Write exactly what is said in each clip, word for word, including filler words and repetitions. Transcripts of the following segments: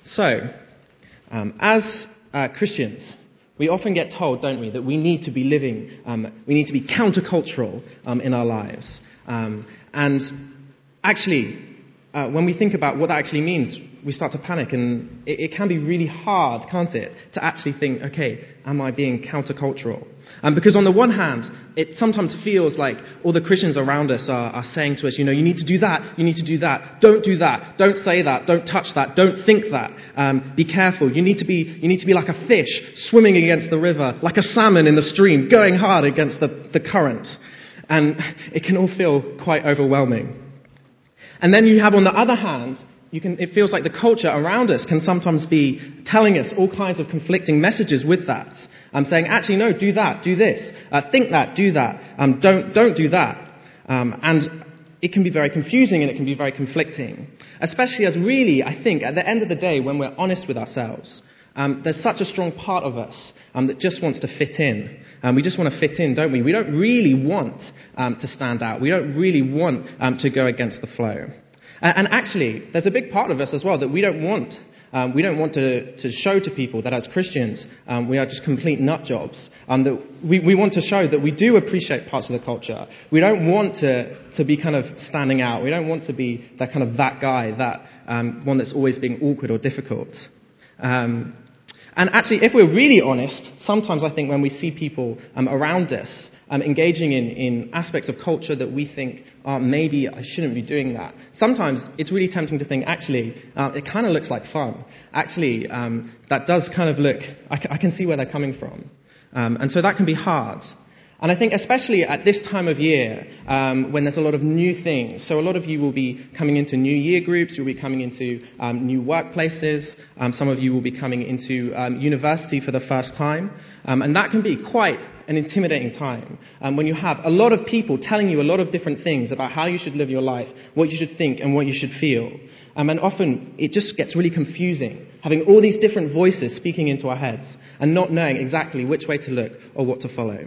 So, um, as uh, Christians, we often get told, don't we, that we need to be living, um, we need to be countercultural um, in our lives. Um, and actually, uh, when we think about what that actually means, we start to panic, and it, it can be really hard, can't it, to actually think, okay, am I being countercultural? Um, because on the one hand, it sometimes feels like all the Christians around us are, are saying to us, you know, you need to do that, you need to do that, don't do that, don't say that, don't touch that, don't think that, um, be careful, you need to be, you need to be like a fish swimming against the river, like a salmon in the stream, going hard against the, the current. And it can all feel quite overwhelming. And then you have, on the other hand, you can, it feels like the culture around us can sometimes be telling us all kinds of conflicting messages with that. Um, saying, actually, no, do that, do this, uh, think that, do that, um, don't, don't do that. Um, and it can be very confusing and it can be very conflicting. Especially as really, I think, at the end of the day, when we're honest with ourselves, um, there's such a strong part of us um, that just wants to fit in. Um, we just want to fit in, don't we? We don't really want um, to stand out. We don't really want um, to go against the flow. And, and actually, there's a big part of us as well that we don't want. Um, we don't want to, to show to people that as Christians um, we are just complete nut jobs. Um, that we, we want to show that we do appreciate parts of the culture. We don't want to, to be kind of standing out. We don't want to be that kind of that guy, that um, one that's always being awkward or difficult. Um, And actually, if we're really honest, sometimes I think when we see people um, around us um, engaging in, in aspects of culture that we think, oh, maybe I shouldn't be doing that, sometimes it's really tempting to think, actually, uh, it kind of looks like fun. Actually, um, that does kind of look, I, c- I can see where they're coming from. Um, and so that can be hard. And I think especially at this time of year, um, when there's a lot of new things, so a lot of you will be coming into new year groups, you'll be coming into um, new workplaces, um, some of you will be coming into um, university for the first time, um, and that can be quite an intimidating time um, when you have a lot of people telling you a lot of different things about how you should live your life, what you should think and what you should feel. Um, and often it just gets really confusing, having all these different voices speaking into our heads and not knowing exactly which way to look or what to follow.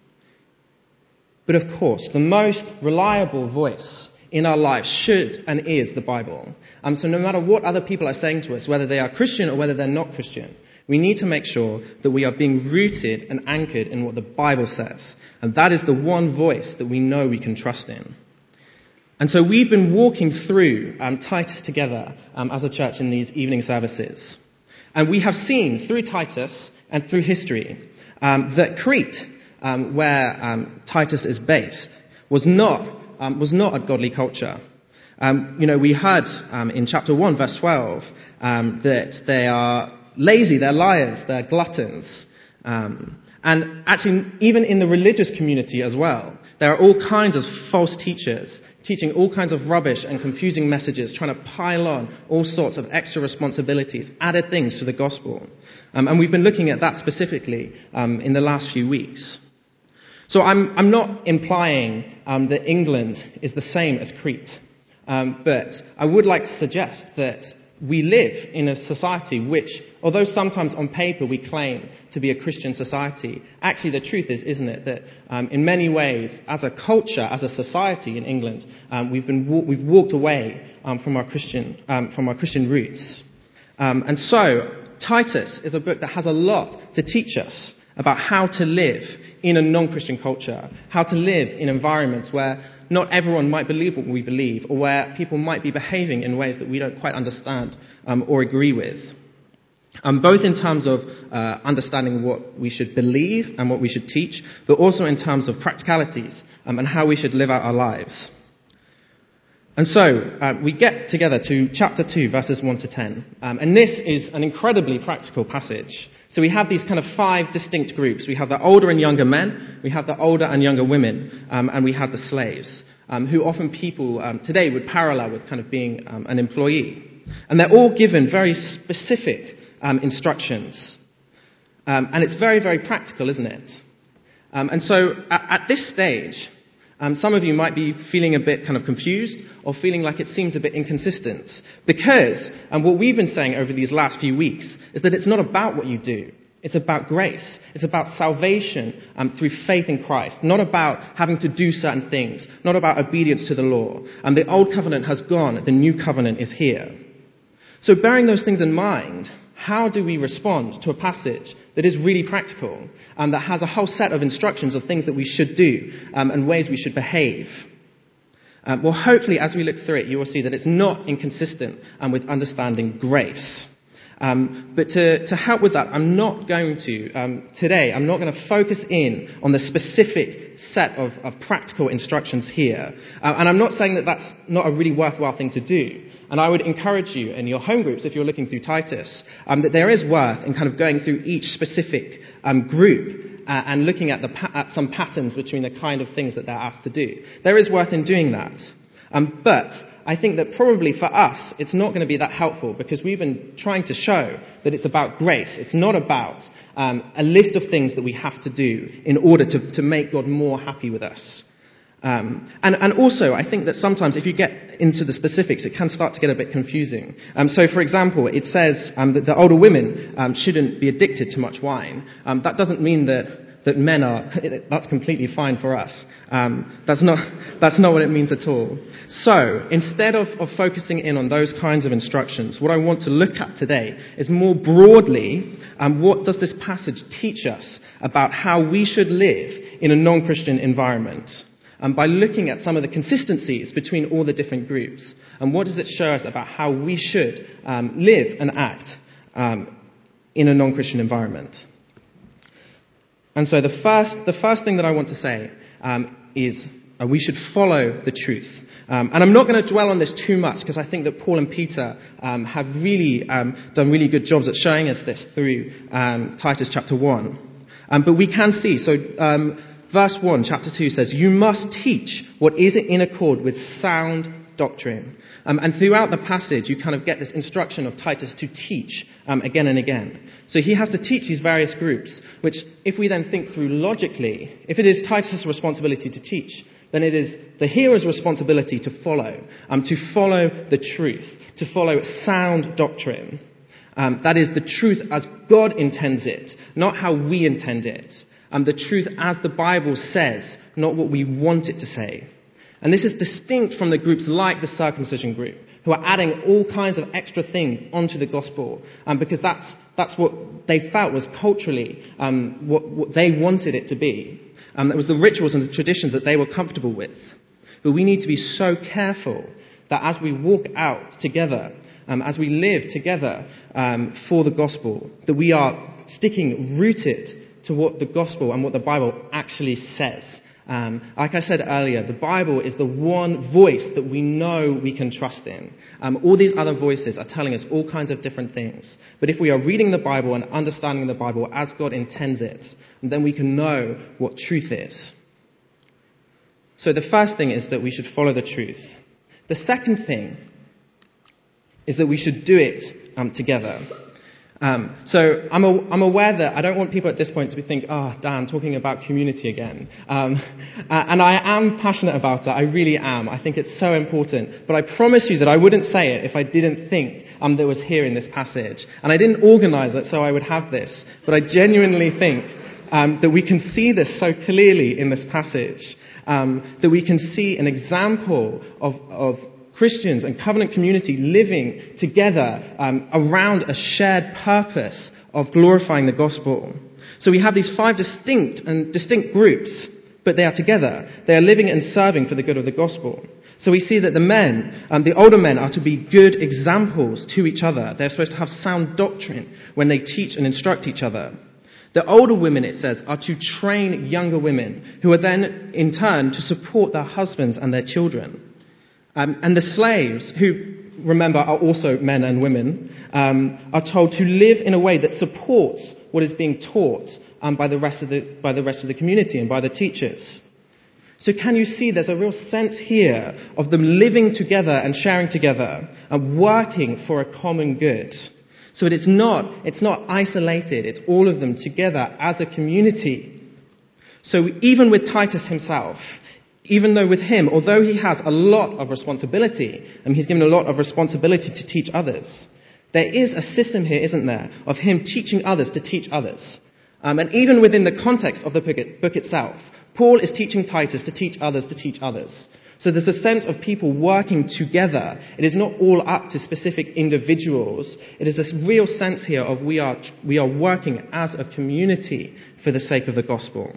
But of course, the most reliable voice in our lives should and is the Bible. Um, so no matter what other people are saying to us, whether they are Christian or whether they're not Christian, we need to make sure that we are being rooted and anchored in what the Bible says. And that is the one voice that we know we can trust in. And so we've been walking through um, Titus together um, as a church in these evening services. And we have seen through Titus and through history um, that Crete, Um, where um, Titus is based, was not um, was not a godly culture. Um, you know, we heard um, in chapter one, verse twelve, um, that they are lazy, they're liars, they're gluttons. Um, and actually, even in the religious community as well, there are all kinds of false teachers teaching all kinds of rubbish and confusing messages, trying to pile on all sorts of extra responsibilities, added things to the gospel. Um, and we've been looking at that specifically um, in the last few weeks. So I'm, I'm not implying um, that England is the same as Crete, um, but I would like to suggest that we live in a society which, although sometimes on paper we claim to be a Christian society, actually the truth is, isn't it, that um, in many ways, as a culture, as a society in England, um, we've been wa- we've walked away um, from our Christian um, from our Christian roots, um, and so Titus is a book that has a lot to teach us about how to live in a non-Christian culture, how to live in environments where not everyone might believe what we believe, or where people might be behaving in ways that we don't quite understand um, or agree with. Um, both in terms of uh, understanding what we should believe and what we should teach, but also in terms of practicalities um, and how we should live out our lives. And so, uh, we get together to chapter two, verses one to ten. Um, and this is an incredibly practical passage. So we have these kind of five distinct groups. We have the older and younger men, we have the older and younger women, um, and we have the slaves, um, who often people um, today would parallel with kind of being um, an employee. And they're all given very specific um, instructions. Um, and it's very, very practical, isn't it? Um, and so at, at this stage, Um, some of you might be feeling a bit kind of confused or feeling like it seems a bit inconsistent because, and what we've been saying over these last few weeks, is that it's not about what you do. It's about grace. It's about salvation um, through faith in Christ, not about having to do certain things, not about obedience to the law. And the old covenant has gone, the new covenant is here. So bearing those things in mind, how do we respond to a passage that is really practical, and that has a whole set of instructions of things that we should do um, and ways we should behave? Um, well, hopefully, as we look through it, you will see that it's not inconsistent um, with understanding grace. Um, but to, to help with that, I'm not going to, um, today, I'm not going to focus in on the specific set of, of practical instructions here. Uh, and I'm not saying that that's not a really worthwhile thing to do. And I would encourage you in your home groups, if you're looking through Titus, um, that there is worth in kind of going through each specific um, group uh, and looking at, the pa- at some patterns between the kind of things that they're asked to do. There is worth in doing that. Um, but I think that probably for us, it's not going to be that helpful because we've been trying to show that it's about grace. It's not about um, a list of things that we have to do in order to, to make God more happy with us. Um, and, and also, I think that sometimes if you get into the specifics, it can start to get a bit confusing. Um, so, for example, it says um, that the older women um, shouldn't be addicted to much wine. Um, that doesn't mean that that men are, that's completely fine for us. Um, that's not that's not what it means at all. So, instead of, of focusing in on those kinds of instructions, what I want to look at today is more broadly, um, what does this passage teach us about how we should live in a non-Christian environment? Um, by looking at some of the consistencies between all the different groups. And what does it show us about how we should um, live and act um, in a non-Christian environment? And so the first, the first thing that I want to say um, is uh, we should follow the truth. Um, and I'm not going to dwell on this too much because I think that Paul and Peter um, have really um, done really good jobs at showing us this through um, Titus chapter one. Um, but we can see, so um, verse one, chapter two says, "You must teach what is in accord with sound doctrine." Um, and throughout the passage, you kind of get this instruction of Titus to teach um, again and again. So he has to teach these various groups, which if we then think through logically, if it is Titus' responsibility to teach, then it is the hearer's responsibility to follow, um, to follow the truth, to follow sound doctrine. Um, that is the truth as God intends it, not how we intend it. Um, the truth as the Bible says, not what we want it to say. And this is distinct from the groups like the circumcision group, who are adding all kinds of extra things onto the gospel, um, because that's that's what they felt was culturally um, what, what they wanted it to be. Um, that was the rituals and the traditions that they were comfortable with. But we need to be so careful that as we walk out together, um, as we live together um, for the gospel, that we are sticking rooted to what the gospel and what the Bible actually says. Um, like I said earlier, the Bible is the one voice that we know we can trust in. Um, all these other voices are telling us all kinds of different things. But if we are reading the Bible and understanding the Bible as God intends it, then we can know what truth is. So the first thing is that we should follow the truth. The second thing is that we should do it um, together. Um, so I'm, a, I'm aware that I don't want people at this point to be thinking, oh, Dan, talking about community again. Um, and I am passionate about it. I really am. I think it's so important. But I promise you that I wouldn't say it if I didn't think um, that was here in this passage. And I didn't organise it so I would have this. But I genuinely think um, that we can see this so clearly in this passage. Um, that we can see an example of, of Christians and covenant community living together um, around a shared purpose of glorifying the gospel. So we have these five distinct and distinct groups, but they are together. They are living and serving for the good of the gospel. So we see that the men, um, the older men, are to be good examples to each other. They're supposed to have sound doctrine when they teach and instruct each other. The older women, it says, are to train younger women, who are then, in turn, to support their husbands and their children. Um, and the slaves, who, remember, are also men and women, um, are told to live in a way that supports what is being taught um, by the rest of the by the rest of the community and by the teachers. So can you see there's a real sense here of them living together and sharing together and working for a common good. So it is not, it's not isolated, it's all of them together as a community. So even with Titus himself, even though with him, although he has a lot of responsibility, and he's given a lot of responsibility to teach others, there is a system here, isn't there, of him teaching others to teach others. Um, and even within the context of the book, book itself, Paul is teaching Titus to teach others to teach others. So there's a sense of people working together. It is not all up to specific individuals. It is this real sense here of we are, we are working as a community for the sake of the gospel.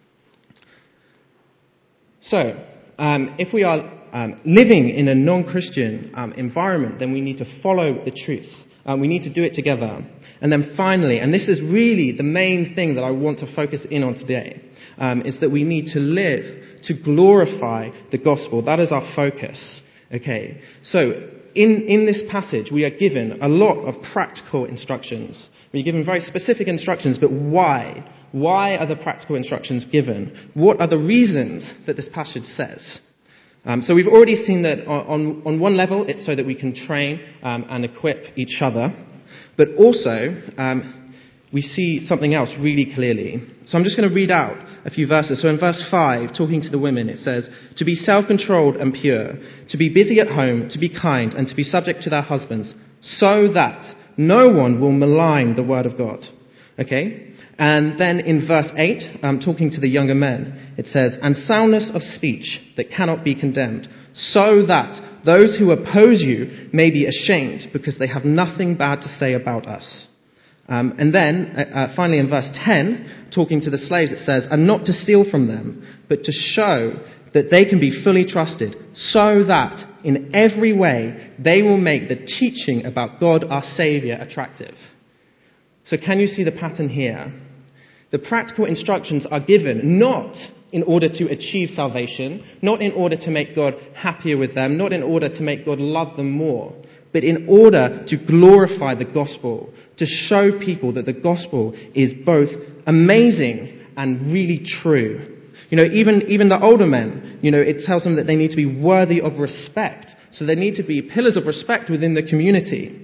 So, um, if we are um, living in a non-Christian um, environment, then we need to follow the truth. Um, we need to do it together. And then finally, and this is really the main thing that I want to focus in on today, um, is that we need to live to glorify the gospel. That is our focus. Okay. So, in, in this passage, we are given a lot of practical instructions. We're given very specific instructions, but why? Why are the practical instructions given? What are the reasons that this passage says? Um, so we've already seen that on, on one level, it's so that we can train um, and equip each other. But also, um, we see something else really clearly. So I'm just going to read out a few verses. So in verse five, talking to the women, it says, to be self-controlled and pure, to be busy at home, to be kind, and to be subject to their husbands, so that no one will malign the word of God. Okay? And then in verse eight, um, talking to the younger men, it says, and soundness of speech that cannot be condemned, so that those who oppose you may be ashamed because they have nothing bad to say about us. Um, and then, uh, finally in verse ten, talking to the slaves, it says, and not to steal from them, but to show that they can be fully trusted, so that in every way they will make the teaching about God our Saviour attractive. So can you see the pattern here? The practical instructions are given not in order to achieve salvation, not in order to make God happier with them, not in order to make God love them more, but in order to glorify the gospel, to show people that the gospel is both amazing and really true. You know, even, even the older men, you know, it tells them that they need to be worthy of respect. So they need to be pillars of respect within the community.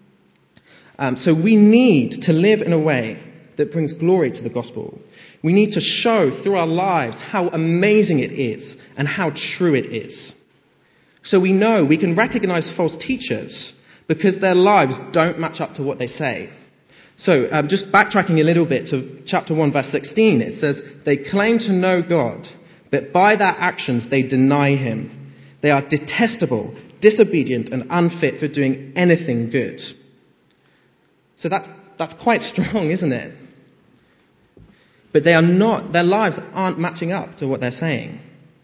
Um, so we need to live in a way that brings glory to the gospel. We need to show through our lives how amazing it is and how true it is. So we know we can recognize false teachers because their lives don't match up to what they say. So um, just backtracking a little bit to chapter one, verse sixteen, it says, they claim to know God, but by their actions they deny him. They are detestable, disobedient, and unfit for doing anything good. So that's, that's quite strong, isn't it? But they are not, their lives aren't matching up to what they're saying.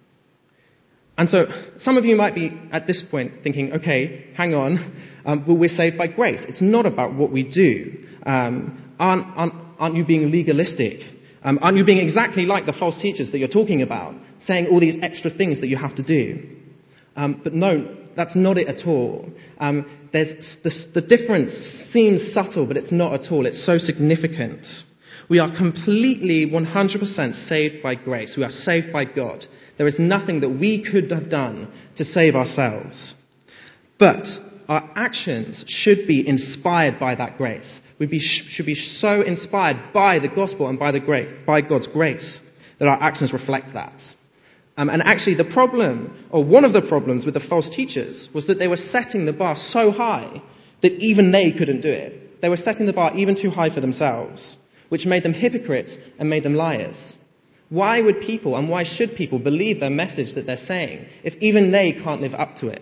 And so some of you might be at this point thinking, okay, hang on, um, well, we're saved by grace. It's not about what we do. Um, aren't, aren't, aren't you being legalistic? Um, aren't you being exactly like the false teachers that you're talking about, saying all these extra things that you have to do? Um, but no, that's not it at all. Um, there's the, the difference seems subtle, but it's not at all. It's so significant. We are completely one hundred percent saved by grace. We are saved by God. There is nothing that we could have done to save ourselves. But our actions should be inspired by that grace. We be, should be so inspired by the gospel and by, the great, by God's grace that our actions reflect that. Um, and actually the problem, or one of the problems with the false teachers, was that they were setting the bar so high that even they couldn't do it. They were setting the bar even too high for themselves, which made them hypocrites and made them liars. Why would people, and why should people, believe their message that they're saying if even they can't live up to it?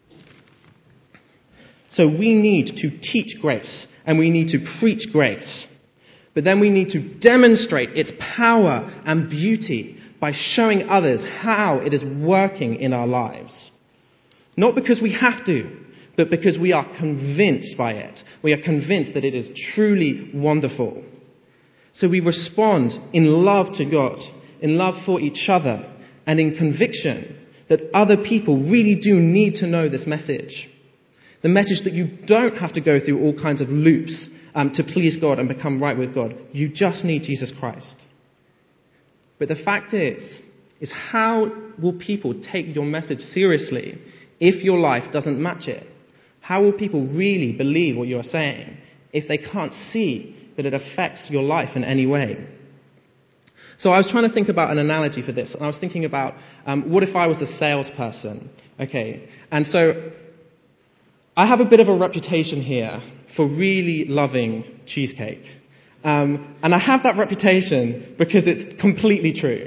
So we need to teach grace, and we need to preach grace. But then we need to demonstrate its power and beauty by showing others how it is working in our lives. Not because we have to, but because we are convinced by it. We are convinced that it is truly wonderful. So we respond in love to God, in love for each other, and in conviction that other people really do need to know this message. The message that you don't have to go through all kinds of loops um, to please God and become right with God. You just need Jesus Christ. But the fact is, is how will people take your message seriously if your life doesn't match it? How will people really believe what you're saying if they can't see that it affects your life in any way? So I was trying to think about an analogy for this, and I was thinking about, um, what if I was a salesperson? Okay, and so I have a bit of a reputation here for really loving cheesecake. Um, and I have that reputation because it's completely true.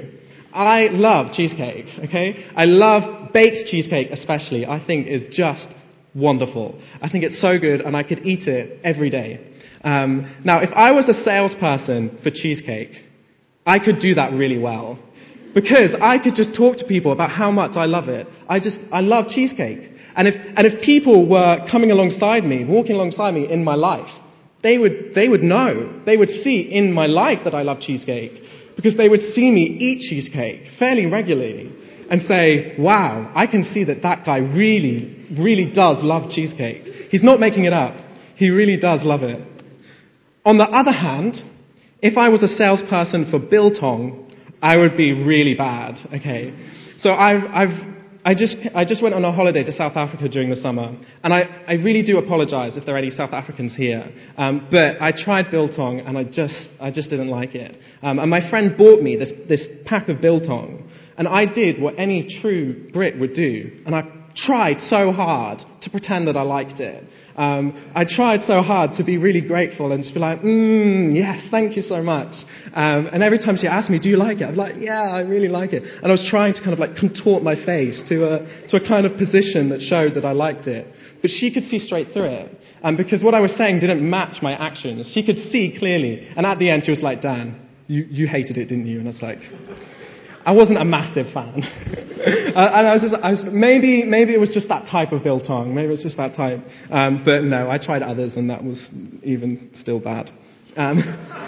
I love cheesecake, okay? I love baked cheesecake especially. I think is just wonderful. I think it's so good and I could eat it every day. Um, now, if I was a salesperson for cheesecake, I could do that really well. Because I could just talk to people about how much I love it. I just, I love cheesecake. And if, and if people were coming alongside me, walking alongside me in my life, they would, they would know, they would see in my life that I love cheesecake. Because they would see me eat cheesecake fairly regularly and say, wow, I can see that that guy really, really does love cheesecake. He's not making it up. He really does love it. On the other hand, if I was a salesperson for biltong, I would be really bad, okay? So I've, I've, I just, I just went on a holiday to South Africa during the summer, and I, I really do apologize if there are any South Africans here, um, but I tried biltong, and I just, I just didn't like it. Um, and my friend bought me this, this pack of biltong, and I did what any true Brit would do, and I tried so hard to pretend that I liked it. Um, I tried so hard to be really grateful and to be like, mmm, yes, thank you so much. Um, and every time she asked me, do you like it? I'm like, yeah, I really like it. And I was trying to kind of like contort my face to a, to a kind of position that showed that I liked it. But she could see straight through it. Um, because what I was saying didn't match my actions. She could see clearly. And at the end, she was like, Dan, you, you hated it, didn't you? And I was like, I wasn't a massive fan. uh, and I was just, I was, maybe, maybe it was just that type of biltong. Maybe it was just that type. Um, but no, I tried others and that was even still bad. Um,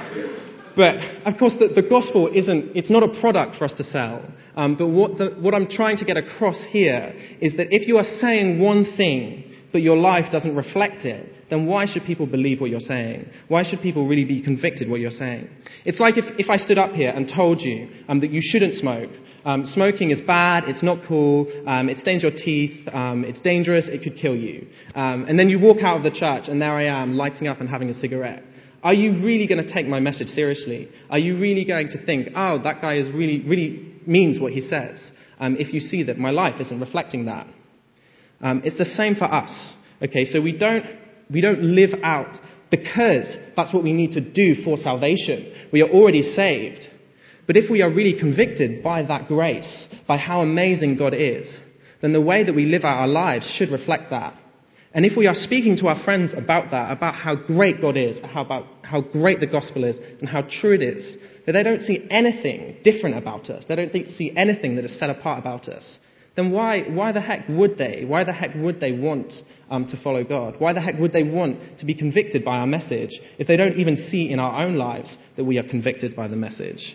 but of course the, the gospel isn't, it's not a product for us to sell. Um, but what, the, what I'm trying to get across here is that if you are saying one thing, but your life doesn't reflect it, then why should people believe what you're saying? Why should people really be convicted what you're saying? It's like if, if I stood up here and told you um, that you shouldn't smoke. Um, smoking is bad, it's not cool, um, it stains your teeth, um, it's dangerous, it could kill you. Um, and then you walk out of the church and there I am lighting up and having a cigarette. Are you really going to take my message seriously? Are you really going to think, oh, that guy is really, really means what he says, um, if you see that my life isn't reflecting that? Um, it's the same for us. Okay, so we don't we don't live out because that's what we need to do for salvation. We are already saved. But if we are really convicted by that grace, by how amazing God is, then the way that we live out our lives should reflect that. And if we are speaking to our friends about that, about how great God is, how about how great the gospel is, and how true it is, that they don't see anything different about us, they don't think, see anything that is set apart about us, then why, why the heck would they? Why the heck would they want um, to follow God? Why the heck would they want to be convicted by our message if they don't even see in our own lives that we are convicted by the message?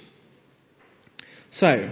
So,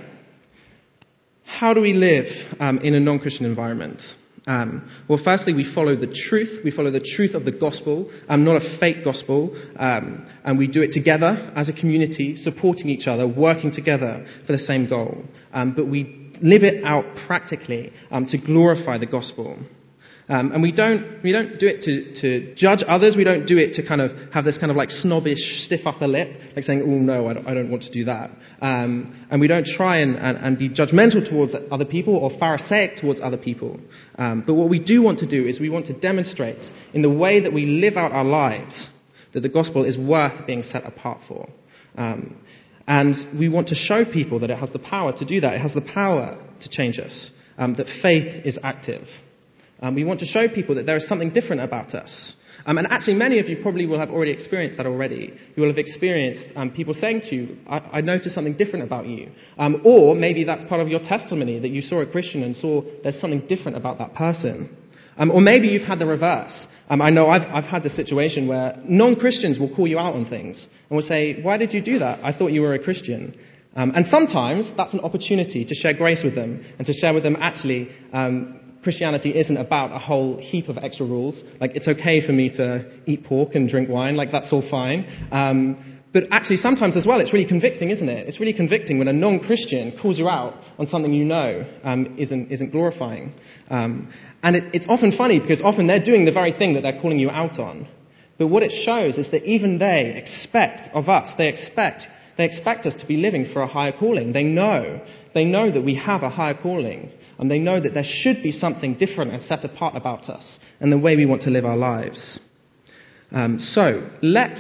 how do we live um, in a non-Christian environment? Um, well, firstly, we follow the truth. We follow the truth of the gospel, um, not a fake gospel. Um, and we do it together as a community, supporting each other, working together for the same goal. Um, but we live it out practically um, to glorify the gospel. Um, and we don't we don't do it to, to judge others. We don't do it to kind of have this kind of like snobbish, stiff upper lip, like saying, oh, no, I don't, I don't want to do that. Um, and we don't try and, and, and be judgmental towards other people or Pharisaic towards other people. Um, but what we do want to do is we want to demonstrate in the way that we live out our lives that the gospel is worth being set apart for. Um, and we want to show people that it has the power to do that. It has the power to change us, um, that faith is active. Um, we want to show people that there is something different about us. Um, and actually, many of you probably will have already experienced that already. You will have experienced um, people saying to you, I, I noticed something different about you. Um, or maybe that's part of your testimony, that you saw a Christian and saw there's something different about that person. Um, or maybe you've had the reverse. Um, I know I've, I've had this situation where non-Christians will call you out on things and will say, why did you do that? I thought you were a Christian. Um, and sometimes that's an opportunity to share grace with them and to share with them actually um, Christianity isn't about a whole heap of extra rules. Like, it's okay for me to eat pork and drink wine. Like, that's all fine. Um, but actually, sometimes as well, it's really convicting, isn't it? It's really convicting when a non-Christian calls you out on something you know um, isn't isn't glorifying. Um, and it, it's often funny because often they're doing the very thing that they're calling you out on. But what it shows is that even they expect of us, they expect they expect us to be living for a higher calling. They know, they know that we have a higher calling. And they know that there should be something different and set apart about us and the way we want to live our lives. Um, so, let's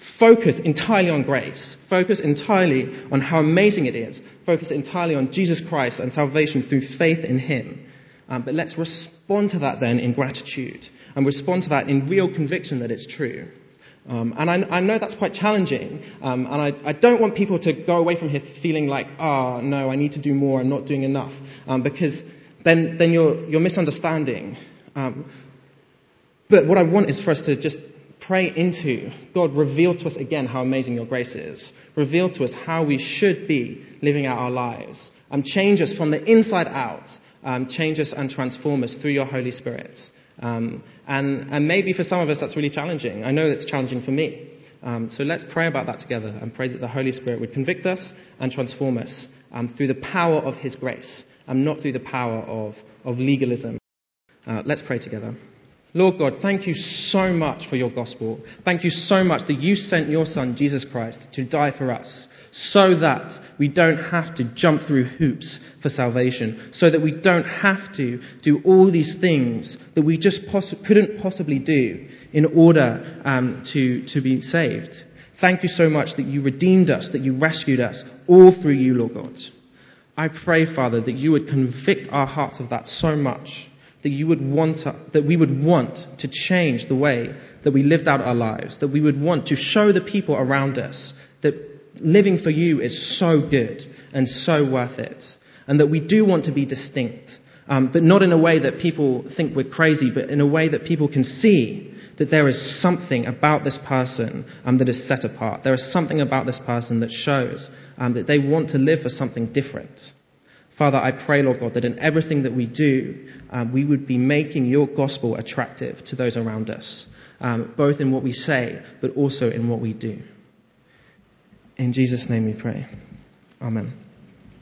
focus entirely on grace, focus entirely on how amazing it is, focus entirely on Jesus Christ and salvation through faith in him. Um, but let's respond to that then in gratitude and respond to that in real conviction that it's true. Um, and I, I know that's quite challenging, um, and I, I don't want people to go away from here feeling like, oh, no, I need to do more, I'm not doing enough, um, because then, then you're, you're misunderstanding. Um, but what I want is for us to just pray into, God, reveal to us again how amazing your grace is. Reveal to us how we should be living out our lives. Um, change us from the inside out. Um, change us and transform us through your Holy Spirit. Um, and, and maybe for some of us that's really challenging. I know it's challenging for me. Um, so let's pray about that together and pray that the Holy Spirit would convict us and transform us um, through the power of his grace and not through the power of, of legalism. Uh, let's pray together. Lord God, thank you so much for your gospel. Thank you so much that you sent your son, Jesus Christ, to die for us so that we don't have to jump through hoops for salvation, so that we don't have to do all these things that we just poss- couldn't possibly do in order um, to, to be saved. Thank you so much that you redeemed us, that you rescued us, all through you, Lord God. I pray, Father, that you would convict our hearts of that so much, that you would want to, that we would want to change the way that we lived out our lives, that we would want to show the people around us that living for you is so good and so worth it, and that we do want to be distinct, um, but not in a way that people think we're crazy, but in a way that people can see that there is something about this person um, that is set apart. There is something about this person that shows um, that they want to live for something different. Father, I pray, Lord God, that in everything that we do, um, we would be making your gospel attractive to those around us, um, both in what we say, but also in what we do. In Jesus' name we pray. Amen.